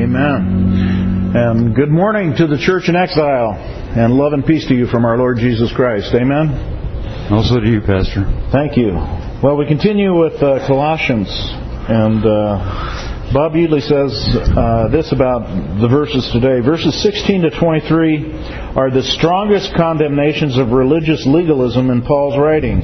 Amen. And good morning to the church in exile, and love and peace to you from our Lord Jesus Christ. Amen. Also to you, Pastor. Thank you. Well, we continue with Colossians, and Bob Udley says this about the verses today. Verses 16 to 23 are the strongest condemnations of religious legalism in Paul's writings.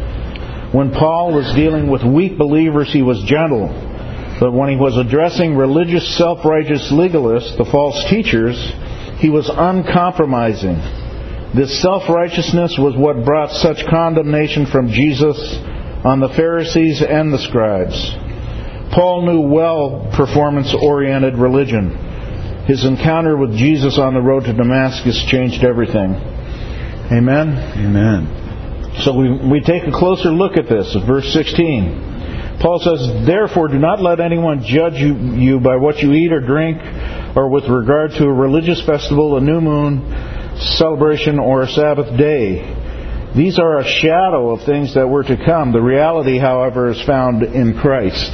When Paul was dealing with weak believers, he was gentle. But when he was addressing religious, self-righteous legalists, the false teachers, he was uncompromising. This self-righteousness was what brought such condemnation from Jesus on the Pharisees and the scribes. Paul knew well performance-oriented religion. His encounter with Jesus on the road to Damascus changed everything. Amen? Amen. So we take a closer look at this, at verse 16. Paul says, "Therefore do not let anyone judge you by what you eat or drink, or with regard to a religious festival, a new moon, celebration, or a Sabbath day. These are a shadow of things that were to come. The reality, however, is found in Christ."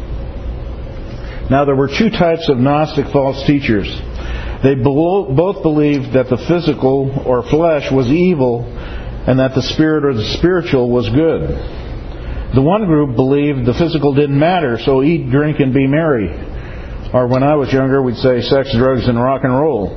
Now there were two types of Gnostic false teachers. They both believed that the physical, or flesh, was evil, and that the spirit, or the spiritual, was good. The one group believed the physical didn't matter, so eat, drink, and be merry. Or when I was younger, we'd say sex, drugs, and rock and roll.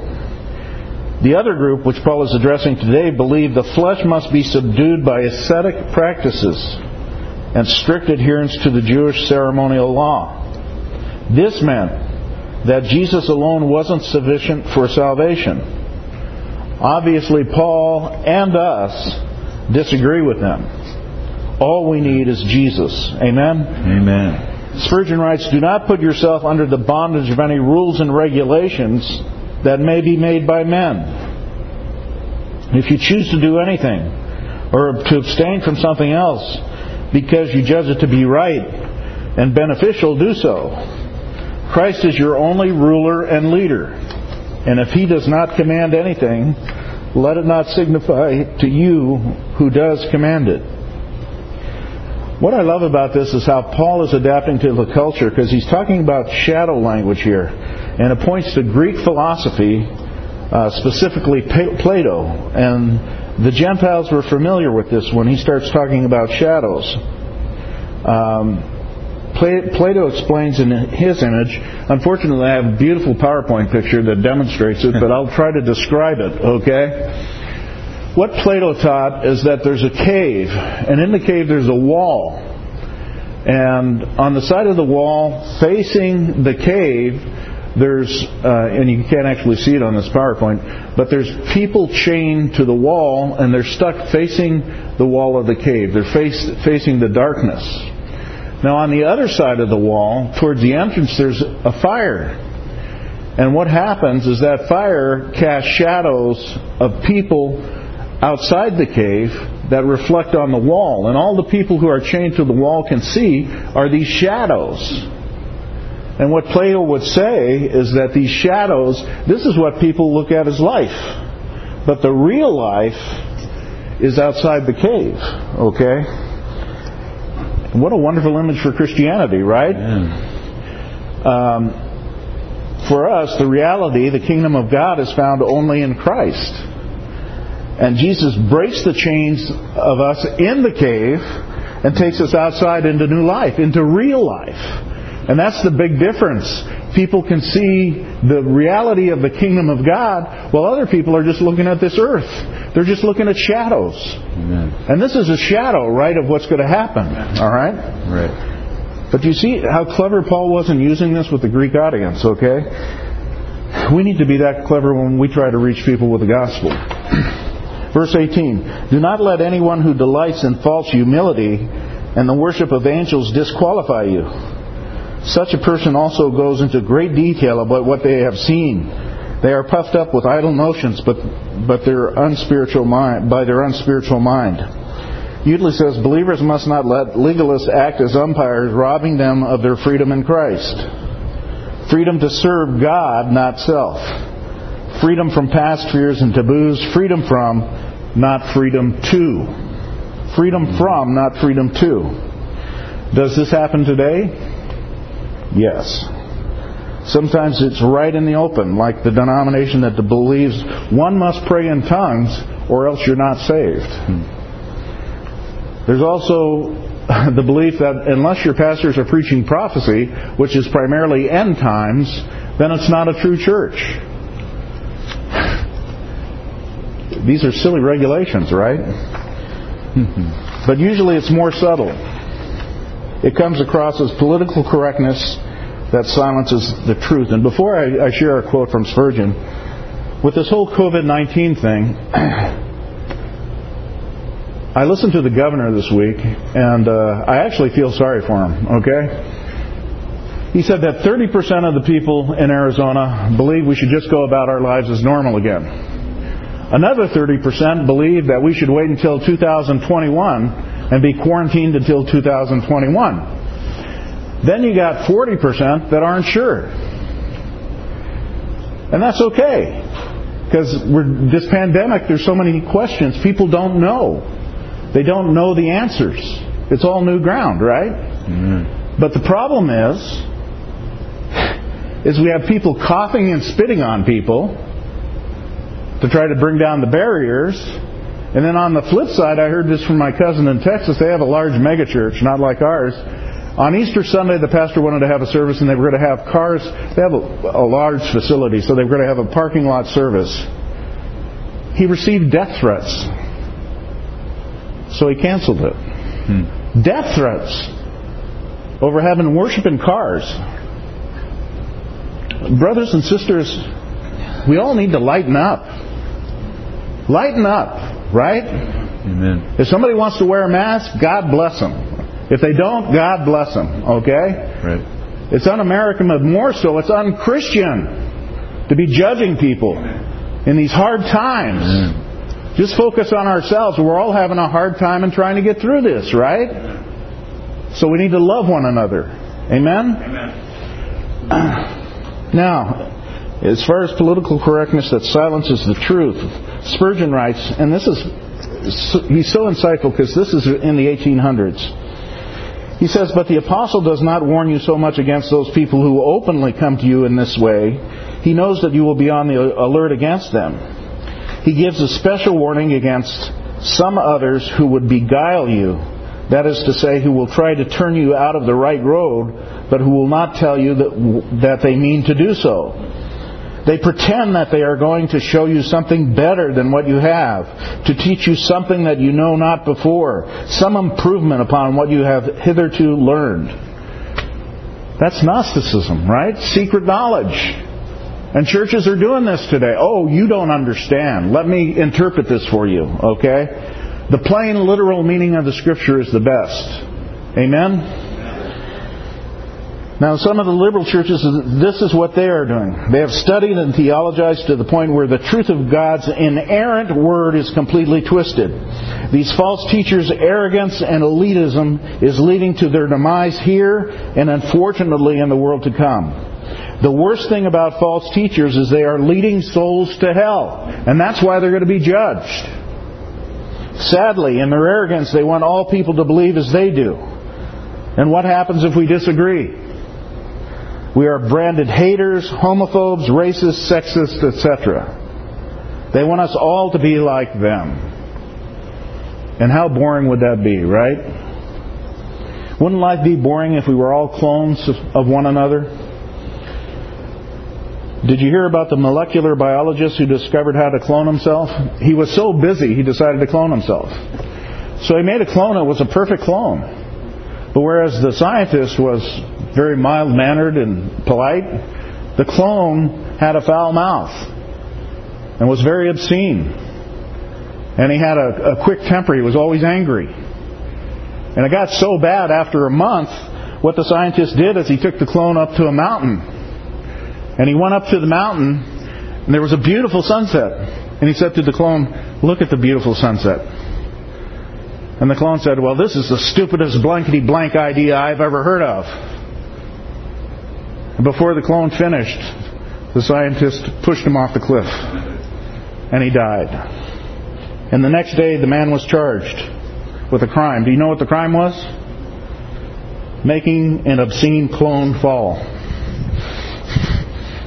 The other group, which Paul is addressing today, believed the flesh must be subdued by ascetic practices and strict adherence to the Jewish ceremonial law. This meant that Jesus alone wasn't sufficient for salvation. Obviously, Paul and us disagree with them. All we need is Jesus. Amen? Amen. Spurgeon writes, "Do not put yourself under the bondage of any rules and regulations that may be made by men. If you choose to do anything, or to abstain from something else, because you judge it to be right and beneficial, do so. Christ is your only ruler and leader. And if He does not command anything, let it not signify to you who does command it." What I love about this is how Paul is adapting to the culture, because he's talking about shadow language here. And it points to Greek philosophy, specifically Plato. And the Gentiles were familiar with this when he starts talking about shadows. Plato explains in his image. Unfortunately, I have a beautiful PowerPoint picture that demonstrates it, but I'll try to describe it, okay? What Plato taught is that there's a cave, and in the cave there's a wall. And on the side of the wall, facing the cave, there's, and you can't actually see it on this PowerPoint, but there's people chained to the wall, and they're stuck facing the wall of the cave. They're facing the darkness. Now on the other side of the wall, towards the entrance, there's a fire. And what happens is that fire casts shadows of people outside the cave that reflect on the wall. And all the people who are chained to the wall can see are these shadows. And what Plato would say is that these shadows, this is what people look at as life. But the real life is outside the cave. Okay? What a wonderful image for Christianity, right? For us, the reality, the kingdom of God, is found only in Christ. And Jesus breaks the chains of us in the cave and takes us outside into new life, into real life. And that's the big difference. People can see the reality of the kingdom of God, while other people are just looking at this earth. They're just looking at shadows. Amen. And this is a shadow, right, of what's going to happen. All right? Right. But you see how clever Paul was in using this with the Greek audience, okay? We need to be that clever when we try to reach people with the gospel. Verse 18, "Do not let anyone who delights in false humility and the worship of angels disqualify you. Such a person also goes into great detail about what they have seen. They are puffed up with idle notions, but their unspiritual mind. Udley says, "Believers must not let legalists act as umpires, robbing them of their freedom in Christ. Freedom to serve God, not self. Freedom from past fears and taboos. Freedom from, not freedom to. Freedom from, not freedom to." Does this happen today? Yes. Sometimes it's right in the open, like the denomination that believes one must pray in tongues or else you're not saved. There's also the belief that unless your pastors are preaching prophecy, which is primarily end times, then it's not a true church. These are silly regulations, right? But usually it's more subtle. It comes across as political correctness that silences the truth. And before I share a quote from Spurgeon, with this whole COVID-19 thing, I listened to the governor this week, and I actually feel sorry for him, okay? He said that 30% of the people in Arizona believe we should just go about our lives as normal again. Another 30% believe that we should wait until 2021 and be quarantined until 2021. Then you got 40% that aren't sure. And that's okay. Because this pandemic, there's so many questions. People don't know. They don't know the answers. It's all new ground, right? Mm-hmm. But the problem is we have people coughing and spitting on people to try to bring down the barriers. And then on the flip side, I heard this from my cousin in Texas. They have a large megachurch, not like ours. On Easter Sunday, the pastor wanted to have a service, and they were going to have cars. They have a large facility, so they were going to have a parking lot service. He received death threats, so he canceled it. Death threats over having worship in cars. Brothers and sisters, we all need to lighten up. Lighten up, right? Amen. If somebody wants to wear a mask, God bless them. If they don't, God bless them, okay? Right. It's un-American, but more so, it's un-Christian to be judging people in these hard times. Just focus on ourselves. We're all having a hard time and trying to get through this, right? So we need to love one another. Amen? Amen. Now, as far as political correctness that silences the truth, Spurgeon writes, and this is, he's so insightful because this is in the 1800s. He says, but the apostle does not warn you so much against those people who openly come to you in this way. He knows that you will be on the alert against them. He gives a special warning against some others who would beguile you. That is to say, who will try to turn you out of the right road, but who will not tell you that they mean to do so. They pretend that they are going to show you something better than what you have, to teach you something that you know not before, some improvement upon what you have hitherto learned. That's Gnosticism, right? Secret knowledge. And churches are doing this today. Oh, you don't understand. Let me interpret this for you, okay? The plain, literal meaning of the Scripture is the best. Amen? Now, some of the liberal churches, this is what they are doing. They have studied and theologized to the point where the truth of God's inerrant word is completely twisted. These false teachers' arrogance and elitism is leading to their demise here and unfortunately in the world to come. The worst thing about false teachers is they are leading souls to hell. And that's why they're going to be judged. Sadly, in their arrogance, they want all people to believe as they do. And what happens if we disagree? We are branded haters, homophobes, racists, sexists, etc. They want us all to be like them. And how boring would that be, right? Wouldn't life be boring if we were all clones of one another? Did you hear about the molecular biologist who discovered how to clone himself? He was so busy, he decided to clone himself. So he made a clone that was a perfect clone. But whereas the scientist was very mild-mannered and polite, the clone had a foul mouth and was very obscene. And he had a quick temper. He was always angry. And it got so bad after a month, what the scientist did is he took the clone up to a mountain. And he went up to the mountain, and there was a beautiful sunset. And he said to the clone, "Look at the beautiful sunset." And the clone said, "Well, this is the stupidest blankety-blank idea I've ever heard of." And before the clone finished, the scientist pushed him off the cliff. And he died. And the next day, the man was charged with a crime. Do you know what the crime was? Making an obscene clone fall.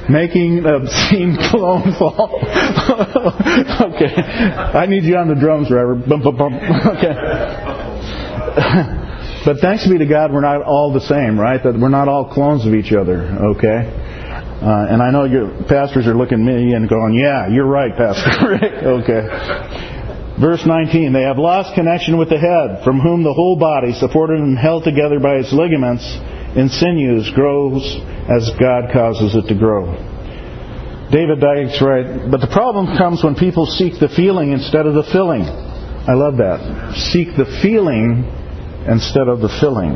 Making an obscene cologne fall. Okay. I need you on the drums, Reverend. Bum, bum, bum. Okay. But thanks be to God, we're not all the same, right? That we're not all clones of each other, okay? And I know your pastors are looking at me and going, yeah, you're right, Pastor Rick. Okay. Verse 19, they have lost connection with the head, from whom the whole body, supported and held together by its ligaments and sinews, grows as God causes it to grow. David Dyke's right, but the problem comes when people seek the feeling instead of the filling. I love that. Seek the feeling instead of the filling.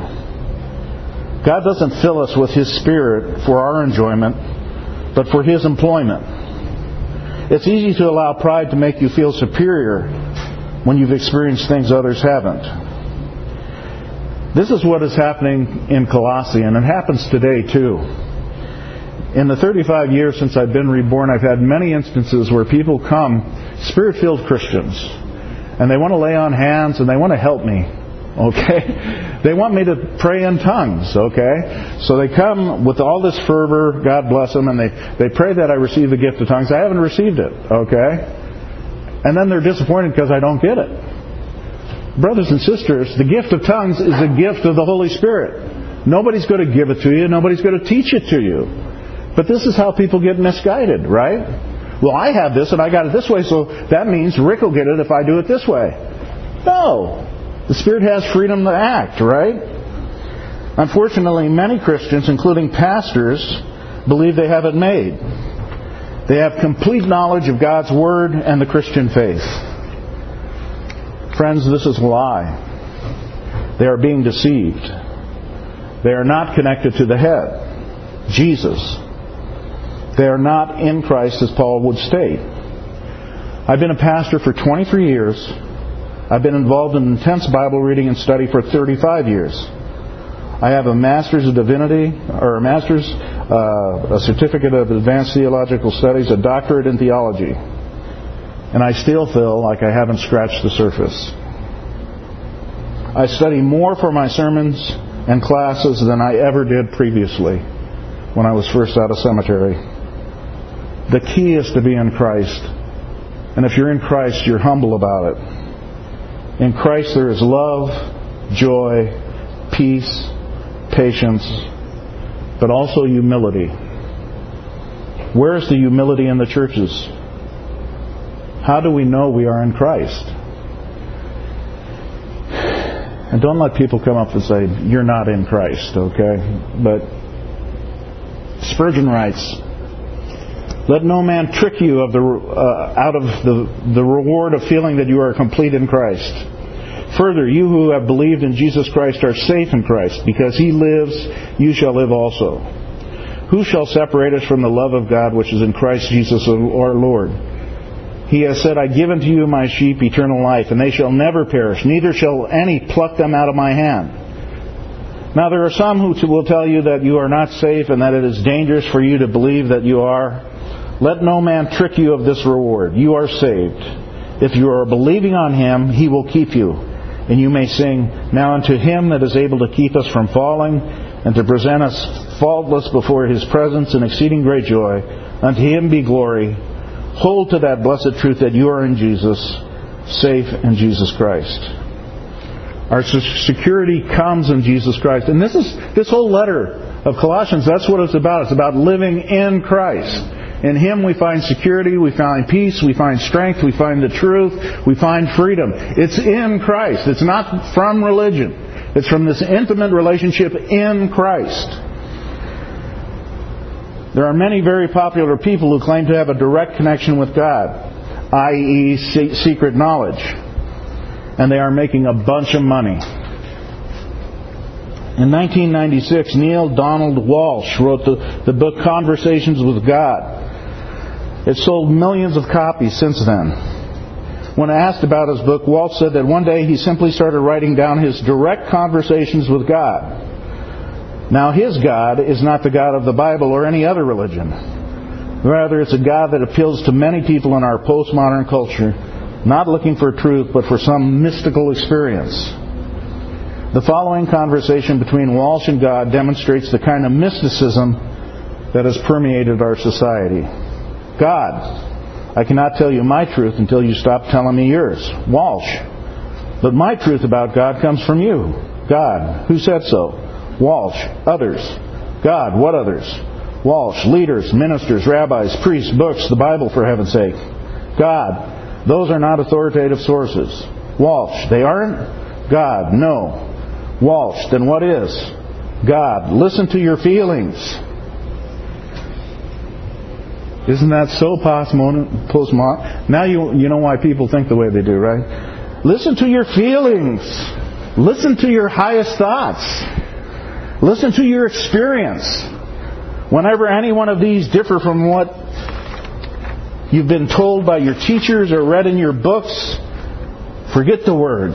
God doesn't fill us with His Spirit for our enjoyment, but for His employment. It's easy to allow pride to make you feel superior when you've experienced things others haven't. This is what is happening in Colossae, and it happens today too. In the 35 years since I've been reborn, I've had many instances where people come, Spirit-filled Christians, and they want to lay on hands and they want to help me. Okay? They want me to pray in tongues. Okay? So they come with all this fervor, God bless them, and they pray that I receive the gift of tongues. I haven't received it. Okay? And then they're disappointed because I don't get it. Brothers and sisters, the gift of tongues is a gift of the Holy Spirit. Nobody's going to give it to you. Nobody's going to teach it to you. But this is how people get misguided, right? Well, I have this and I got it this way, so that means Rick will get it if I do it this way. No. The Spirit has freedom to act, right? Unfortunately, many Christians, including pastors, believe they have it made. They have complete knowledge of God's Word and the Christian faith. Friends, this is a lie. They are being deceived. They are not connected to the head, Jesus. They are not in Christ, as Paul would state. I've been a pastor for 23 years. I've been involved in intense Bible reading and study for 35 years. I have a Master's of Divinity, or a Certificate of Advanced Theological Studies, a Doctorate in Theology. And I still feel like I haven't scratched the surface. I study more for my sermons and classes than I ever did previously when I was first out of seminary. The key is to be in Christ. And if you're in Christ, you're humble about it. In Christ there is love, joy, peace, patience, but also humility. Where is the humility in the churches? How do we know we are in Christ? And don't let people come up and say, you're not in Christ, okay? But Spurgeon writes, let no man trick you out of the reward of feeling that you are complete in Christ. Further, you who have believed in Jesus Christ are safe in Christ. Because He lives, you shall live also. Who shall separate us from the love of God which is in Christ Jesus our Lord? He has said, I give unto you my sheep eternal life, and they shall never perish, neither shall any pluck them out of my hand. Now there are some who will tell you that you are not safe and that it is dangerous for you to believe that you are. Let no man trick you of this reward. You are saved. If you are believing on Him, He will keep you. And you may sing, now unto Him that is able to keep us from falling, and to present us faultless before His presence in exceeding great joy, unto Him be glory. Hold to that blessed truth that you are in Jesus, safe in Jesus Christ. Our security comes in Jesus Christ. And this whole letter of Colossians, that's what it's about. It's about living in Christ. In Him we find security, we find peace, we find strength, we find the truth, we find freedom. It's in Christ. It's not from religion. It's from this intimate relationship in Christ. There are many very popular people who claim to have a direct connection with God, i.e. secret knowledge. And they are making a bunch of money. In 1996, Neil Donald Walsh wrote the book Conversations with God. It sold millions of copies since then. When asked about his book, Walsh said that one day he simply started writing down his direct conversations with God. Now, his God is not the God of the Bible or any other religion. Rather, it's a God that appeals to many people in our postmodern culture, not looking for truth, but for some mystical experience. The following conversation between Walsh and God demonstrates the kind of mysticism that has permeated our society. God. I cannot tell you my truth until you stop telling me yours. Walsh. But my truth about God comes from you. God. Who said so? Walsh. Others. God. What others? Walsh. Leaders, ministers, rabbis, priests, books, the Bible, for heaven's sake. God. Those are not authoritative sources. Walsh. They aren't? God. No. Walsh. Then what is? God. Listen to your feelings. Isn't that so postmodern? Now you know why people think the way they do, right? Listen to your feelings. Listen to your highest thoughts. Listen to your experience. Whenever any one of these differ from what you've been told by your teachers or read in your books, forget the words.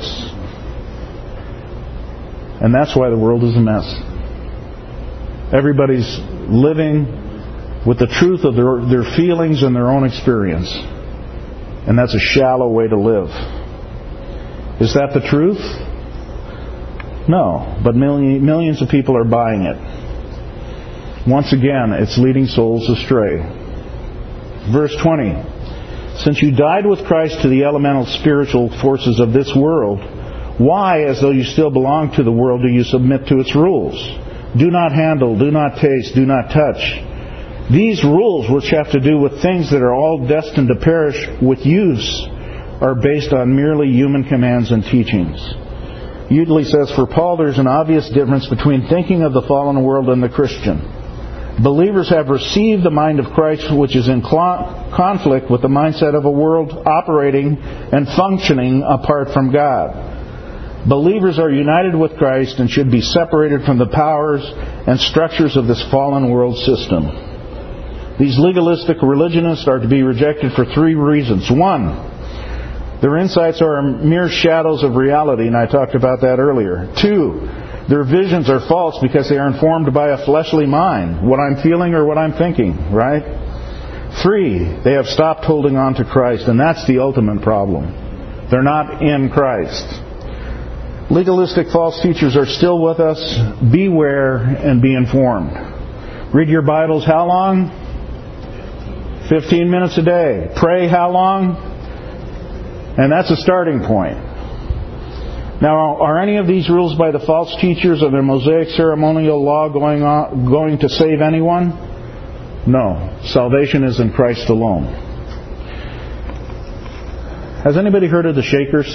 And that's why the world is a mess. Everybody's living with the truth of their feelings and their own experience. And that's a shallow way to live. Is that the truth? No. But millions of people are buying it. Once again, it's leading souls astray. Verse 20. Since you died with Christ to the elemental spiritual forces of this world, why, as though you still belong to the world, do you submit to its rules? Do not handle, do not taste, do not touch. These rules, which have to do with things that are all destined to perish with use, are based on merely human commands and teachings. Udley says, for Paul, there's an obvious difference between thinking of the fallen world and the Christian. Believers have received the mind of Christ, which is in conflict with the mindset of a world operating and functioning apart from God. Believers are united with Christ and should be separated from the powers and structures of this fallen world system. These legalistic religionists are to be rejected for three reasons. One, their insights are mere shadows of reality, and I talked about that earlier. Two, their visions are false because they are informed by a fleshly mind, what I'm feeling or what I'm thinking, right? Three, they have stopped holding on to Christ, and that's the ultimate problem. They're not in Christ. Legalistic false teachers are still with us. Beware and be informed. Read your Bibles how long? 15 minutes a day. Pray how long? And that's a starting point. Now, are any of these rules by the false teachers of the Mosaic ceremonial law going to save anyone? No. Salvation is in Christ alone. Has anybody heard of the Shakers?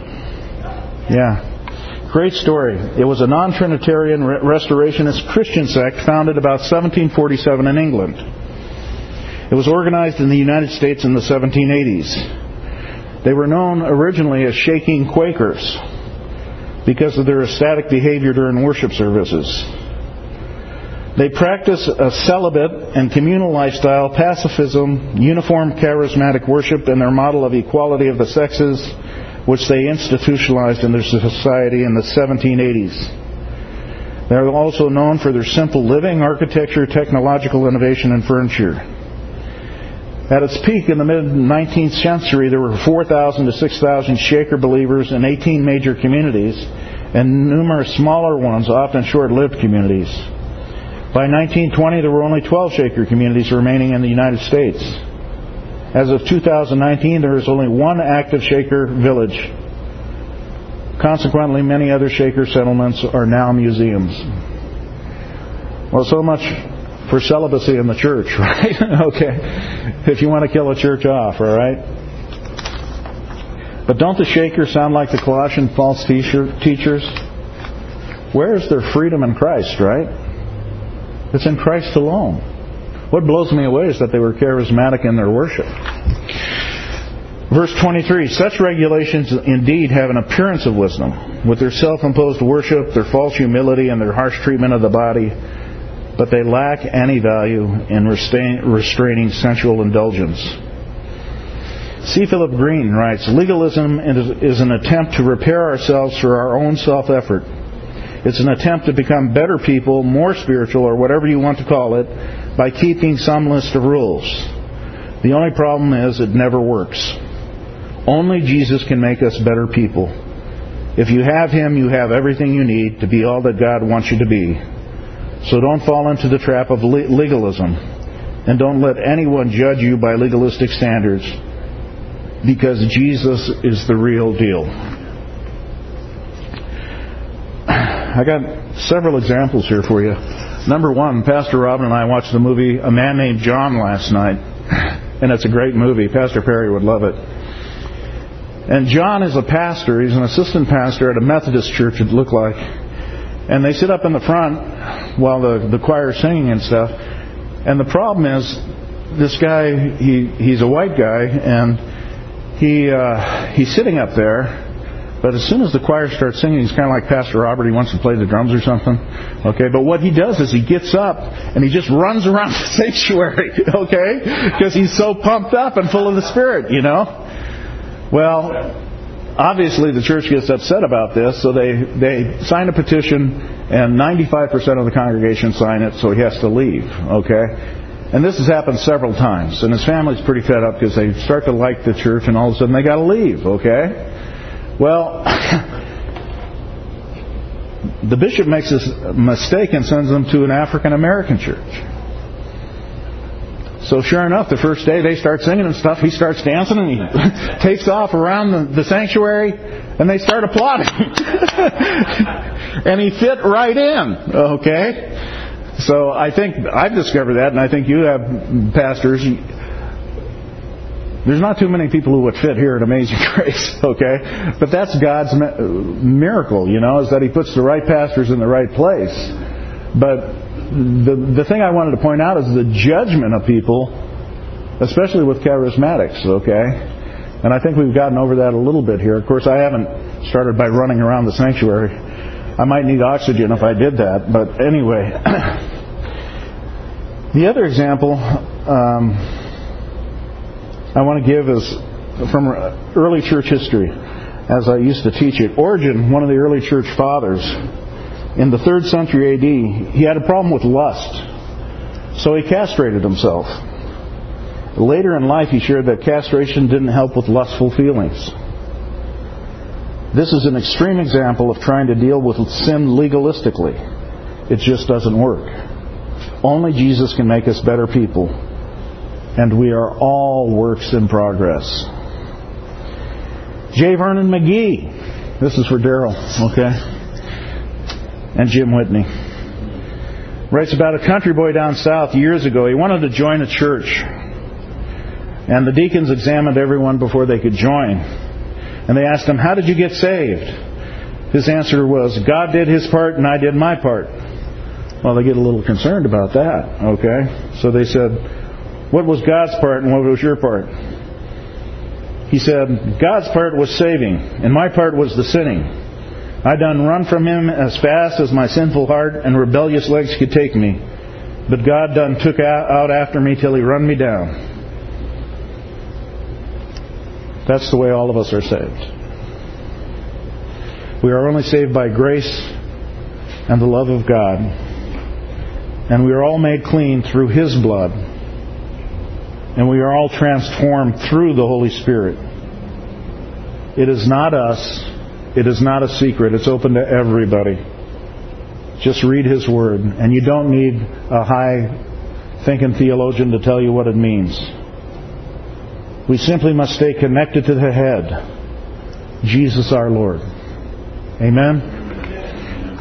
Yeah. Great story. It was a non-Trinitarian restorationist Christian sect founded about 1747 in England. It was organized in the United States in the 1780s. They were known originally as Shaking Quakers because of their ecstatic behavior during worship services. They practice a celibate and communal lifestyle, pacifism, uniform charismatic worship, and their model of equality of the sexes, which they institutionalized in their society in the 1780s. They are also known for their simple living, architecture, technological innovation, and furniture. At its peak in the mid-19th century, there were 4,000 to 6,000 Shaker believers in 18 major communities and numerous smaller ones, often short-lived communities. By 1920, there were only 12 Shaker communities remaining in the United States. As of 2019, there is only one active Shaker village. Consequently, many other Shaker settlements are now museums. Well, so much for celibacy in the church, right? Okay. If you want to kill a church off, all right? But don't the Shakers sound like the Colossian false teachers? Where is their freedom in Christ, right? It's in Christ alone. What blows me away is that they were charismatic in their worship. Verse 23, such regulations indeed have an appearance of wisdom, with their self-imposed worship, their false humility, and their harsh treatment of the body, but they lack any value in restraining sensual indulgence. C. Philip Green writes, legalism is an attempt to repair ourselves through our own self-effort. It's an attempt to become better people, more spiritual, or whatever you want to call it, by keeping some list of rules. The only problem is it never works. Only Jesus can make us better people. If you have Him, you have everything you need to be all that God wants you to be. So don't fall into the trap of legalism. And don't let anyone judge you by legalistic standards, because Jesus is the real deal. I got several examples here for you. Number one, Pastor Robin and I watched the movie A Man Named John last night. And it's a great movie. Pastor Perry would love it. And John is a pastor. He's an assistant pastor at a Methodist church, it looked like. And they sit up in the front while the choir is singing and stuff. And the problem is, this guy, he's a white guy, and he's sitting up there. But as soon as the choir starts singing, he's kind of like Pastor Robert. He wants to play the drums or something. Okay, but what he does is he gets up and he just runs around the sanctuary. Okay, because he's so pumped up and full of the Spirit, you know. Well, obviously the church gets upset about this, so they sign a petition, and 95% of the congregation sign it, so he has to leave. Okay. And this has happened several times, and his family's pretty fed up because they start to like the church, and all of a sudden they got to leave. Okay. Well, the bishop makes this mistake and sends them to an African American church. So sure enough, the first day they start singing and stuff, he starts dancing and he takes off around the sanctuary, and they start applauding. And he fit right in. Okay? So I think I've discovered that, and I think you have, pastors. There's not too many people who would fit here at Amazing Grace, okay? But that's God's miracle, you know, is that He puts the right pastors in the right place. But the thing I wanted to point out is the judgment of people, especially with charismatics, okay? And I think we've gotten over that a little bit here. Of course, I haven't started by running around the sanctuary. I might need oxygen if I did that. But anyway, the other example I want to give is from early church history, as I used to teach it. Origen, one of the early church fathers, in the 3rd century A.D., he had a problem with lust, so he castrated himself. Later in life, he shared that castration didn't help with lustful feelings. This is an extreme example of trying to deal with sin legalistically. It just doesn't work. Only Jesus can make us better people. And we are all works in progress. J. Vernon McGee. This is for Daryl, okay? And Jim Whitney. Writes about a country boy down south years ago. He wanted to join a church. And the deacons examined everyone before they could join. And they asked him, "How did you get saved?" His answer was, "God did His part and I did my part." Well, they get a little concerned about that, okay? So they said, "What was God's part and what was your part?" He said, "God's part was saving, and my part was the sinning. I done run from Him as fast as my sinful heart and rebellious legs could take me. But God done took out after me till He run me down." That's the way all of us are saved. We are only saved by grace and the love of God. And we are all made clean through His blood. And we are all transformed through the Holy Spirit. It is not us. It is not a secret. It's open to everybody. Just read His Word. And you don't need a high-thinking theologian to tell you what it means. We simply must stay connected to the head, Jesus our Lord. Amen?